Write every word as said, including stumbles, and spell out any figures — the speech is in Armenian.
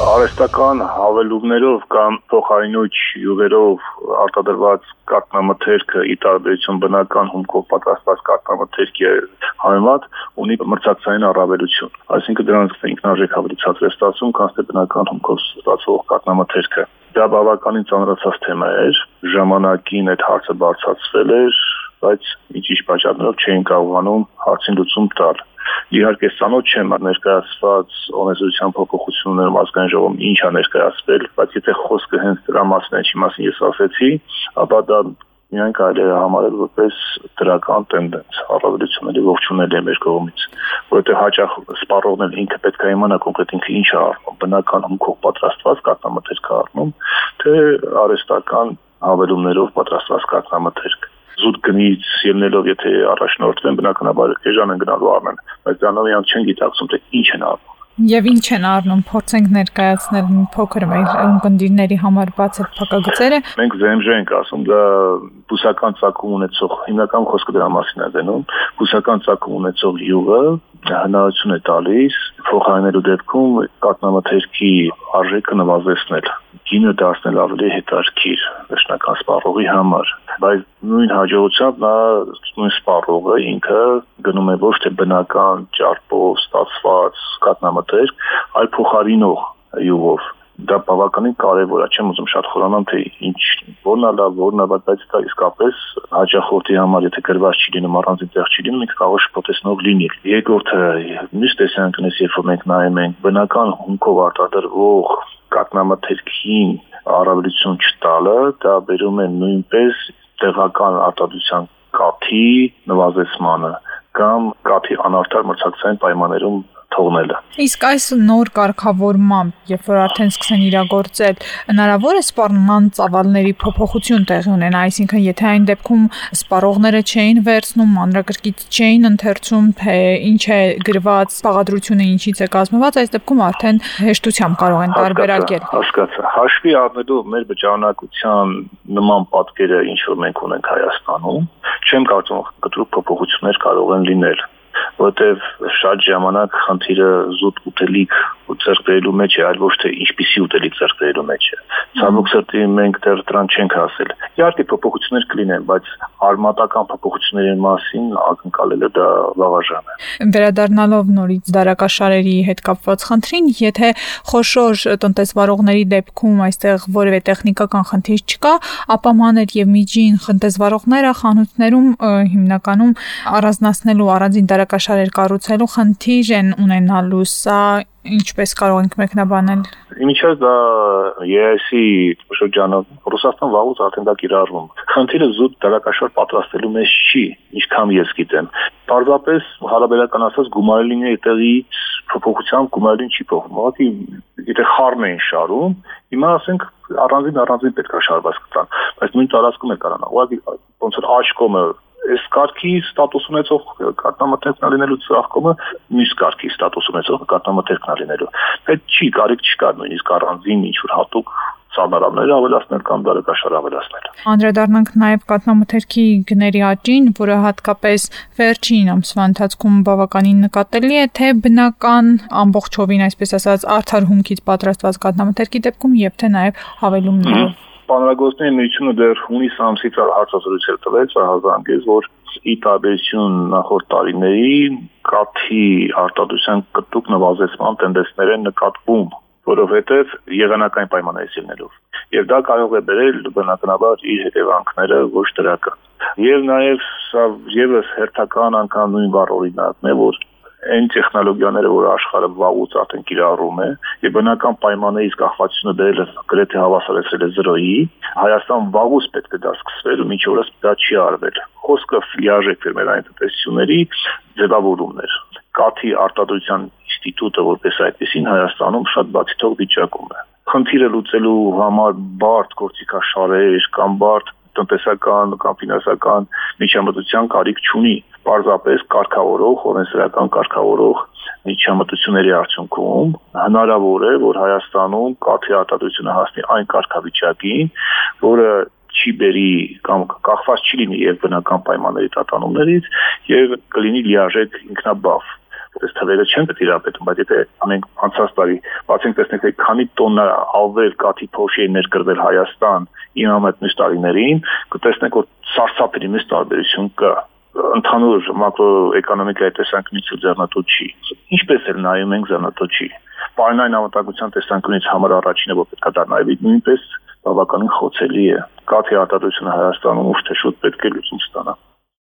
Արհեստական հավելումներով կամ փոխարինույչ յուղերով արտադրված կաթնամթերքը ի տարբերություն բնական հումքով պատրաստված կաթնամթերքի համեմատ ունի մրցակցային առավելություն։ Այսինքն դրանց ինքնարժեք ավելի ցածր է ստացվում, քան թե բնական հումքով ստացվող կաթնամթերքը։ Դա բավականին ծանրացած թեմա էր, ժամանակին այդ հարցը բարձրացվել էր, բայց ինչ-ինչ պատճառներով չէին կարողանում հարցին լուծում տալ։ Իհարկե ծանոթ չեմ ներկայացված օրենսդրության փոփոխություններում ազգային ժողովում ինչ է ներկայացվել, բայց եթե խոսքը հենց դրա մասին է, ինչի մասին ես ասեցի, ապա դա միայն կարելի է համարել որպես դրական տենդենց, առավելությունների ողջունել է մեր կողմից, որովհետև հաճախ սպառողն էլ ինքը պետք է իմանա կոնկրետ ինքը ինչ է առնում, բնական հումքով պատրաստված կաթնամթերք է առնում, թե արհեստական հավելումներով պատրաստված կաթնամթերք։ Զուտ գնից ելնելով եթե առաջնորդվեն բնականաբար էժան են գնալու առնեն, բայց դրանով իրանք չեն գիտակցում թե ինչ են առնում։ Եվ ինչ են առնում, փորձենք ներկայացնել մի փոքր մեր ունկնդիրների համար բացել փակագծերը։ Մենք զե էմ ժե ենք ասում, դա բուսական ծագում ունեցող, հիմնական խոսքը դրա մասին է դնում, բուսական ծագում ունեցող յուղը հնարավորություն է տալիս փոխարինելու դեպքում կաթնամթերքի արժեքը նվազեցնել, գինը դարձնել ավելի հետաքրքիր վերջնական սպառողի համար, բայց նույն հաջողությամբ նա նույն սպառողը ինքը գնում է ոչ թե բնական ճարպով ստացված կաթնամթերք, այլ փոխարինող յուղով։ Դա բավականին կարևոր է, չեմ ուզում շատ խորանալ, թե ինչ որն է լավ, որն է վատ, բայց դա իսկապես հաճախորդի համար, եթե գրված չի լինում, առանձին տեղ չի լինում, ինքը կարող է շփոթեցնող լինել։ Երկրորդը, մյուս տեսանկյունից, երբ որ մենք նայում ենք բնական հումքով արտադրվող կաթնամթերքին առավելություն չտալը, դա բերում է նույնպես տեղական արտադրության կաթի նվազեցմանը կամ կաթի անարդար մրցակցային պայմաններում թողնելը։ Իսկ այս նոր կարգավորմամբ, երբ որ արդեն սկսեն իրագործել, հնարավոր է սպառման ծավալների փոփոխություն տեղի ունենա, այսինքն եթե այն դեպքում սպառողները չէին վերցնում, մանրակրկիտ չէին ընթերցում, թե ինչ է գրված, բաղադրությունը ինչից է կազմված, այս դեպքում արդեն հեշտությամբ կարող են տարբերակել։ Հասկացա, հաշվի առնելու մեր վճարանակության նման պատկերը, ինչ որ մենք ունենք Հայաստանում, չեմ կարծում կտրուկ փոփոխություններ կարող են լինել, որտեվ շատ ժամանակ խնդիրը զուտ ուտելիք ձեռք բերելու մեջ է, այլ ոչ թե ինչպիսի ուտելիք ձեռք բերելու մեջ է։ Ցավոք սրտի մենք դեռ դրան չենք հասել։ Իհարկե փոփոխություններ կլինեն, բայց արմատական փոփոխությունների մասին ակնկալելը դա վաղաժամ է։ Վերադառնալով նորից դարակաշարերի հետ կապված խնդրին, եթե խոշոր տնտեսվարողների դեպքում այստեղ որևէ տեխնիկական խնդիր չկա, ապա մանր եւ միջին տնտեսվարողները խանութներում հիմնականում առանձնացնելու առանձին դարակաշարեր կառուցելու խնդիր են ունենալու, սա ինչպես կարող ենք մեկնաբանել։ Իմիջիայլոց դա Է Այ Էս-ի շրջանում Ռուսաստան վաղուց արդեն դա կիրառվում։ Խնդիրը զուտ դարակաշար պատրաստելու մեջ չի, ինչքան ես գիտեմ։ Պարզապես հարաբերական ասած գումարելինի տեղից փոփոխությամբ գումարելին չի փոխվում։ Ուղղակի եթե խառն էին շարում, հիմա ասենք առանձին առանձին պետք է շարված կտան, բայց նույն տարածքում է կարանա։ Ուղղակի ոնց որ աջ կողմը այս կարգի ստատուս ունեցող կաթնամթերքն լինելու ծաղկումը մյուս կարգի ստատուս ունեցող կաթնամթերքն լինելու։ Այդ չի կարիք չկա նույնիսկ առանձին ինչ որ հատուկ ծանրաբները ավելացնել կամ դարակաշար ավելացնել։ Անդրադառնանք նաև կաթնամթերքի գների աճին, որը հատկապես վերջին ամսվա ընթացքում բավականին նկատելի է, թե բնական ամբողջովին, այսպես ասած, արդար հումքից պատրաստված կաթնամթերքի դեպքում եւ թե նաև հավելումներով։ Պանրագործների միությունը դեռ հունիս ամսից հարցազրույցեր տվեց ահազանգեց, որ ի տարբերություն նախորդ տարիների կաթի արտադրության կտրուկ նվազեցման տենդենսներ են նկատվում, որովհետև եղանակային պայմաններից ելնելով։ Եվ դա կարող է բերել բնականաբար իր հետևանքները ոչ դրական։ Եվ նաև սա եւս հերթական անգամ նույն բառ օրինակն է, որ այն տեխնոլոգիաները, որ աշխարհը վաղուց արդեն կիրառում է, եւ բնական պայմաններից կախվածությունը դերել գրեթե հավասարեցրել է զրոյի, Հայաստան վաղուց պետք է դա սկսվեր ու մինչ օրս դա չի արվել։ Խոսքը լիարժեք ֆերմերային տնտեսությունների ձևավորումներ։ Կաթի արտադրության ինստիտուտը որպես այդպեսին Հայաստանում շատ բացիթող վիճակում է։ Խնդիրը լուծելու համար բարդ գործիքաշարեր կամ բարդ տնտեսական կամ ֆինանսական միջամտության կարիք չունի։ Պարզապես կարգավորող, օրենսդրական կարգավորող միջամտությունների արդյունքում հնարավոր է, որ Հայաստանում կաթի արտադրությունը հասնի այն կարգավիճակին, որը չի բերի կամ կախված չի լինի եւ բնական պայմանների տատանումներից եւ կլինի լիարժեք ինքնաբավ, այս թվերը չեն պետք իրապետում, բայց եթե անենք անցած տարի բացենք տեսնենք, թե քանի տոննա ավեր կաթի փոշի ներկրվել Հայաստան ինամետ մյուս տարիներին, կտեսնենք, որ սարսափելի մեծ տարբերություն կա ընդհանուր մակրոէկոնոմիկայի տեսանկյունից ձեռնտու չի։ Ինչպես էլ նայում ենք ձեռնտու չի։ Պարենային անվտանգության տեսանկյունից համար առաջինը, որ պետք է դա նայվի, նույնպես բավականին խոցելի է։ Կաթի արտադրությունը Հայաստանում ուշ թե շուտ պետք է լուծում ստանա։